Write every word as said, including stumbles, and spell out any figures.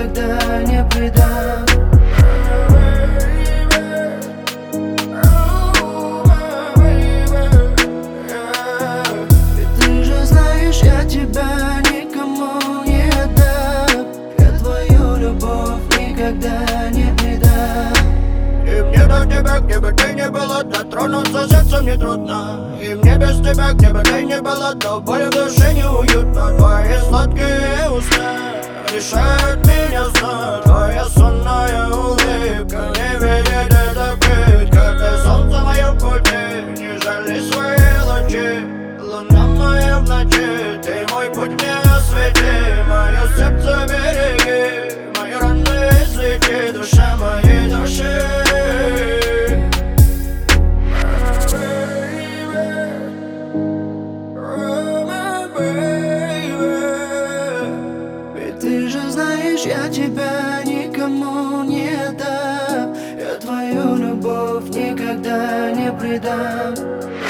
никогда не предам. Ведь ты же знаешь, я тебя никому не отдам. Я твою любовь никогда не предам. И мне до тебя, где бы ты ни была, дотронуться сердцем не трудно. И мне без тебя, где бы ты ни была, до боли в душе неуютно. Твои сладкие уста решают меня знать. Твоя сонная улыбка не видит это пить. Как ты солнце мое в пути, не жали свои лучи. Луна моя в ночи, ты мой путь мне освети. Мое сердце береги, мои раны излечи, душа моей души. Ты же знаешь, я тебя никому не отдам. Я твою любовь никогда не предам.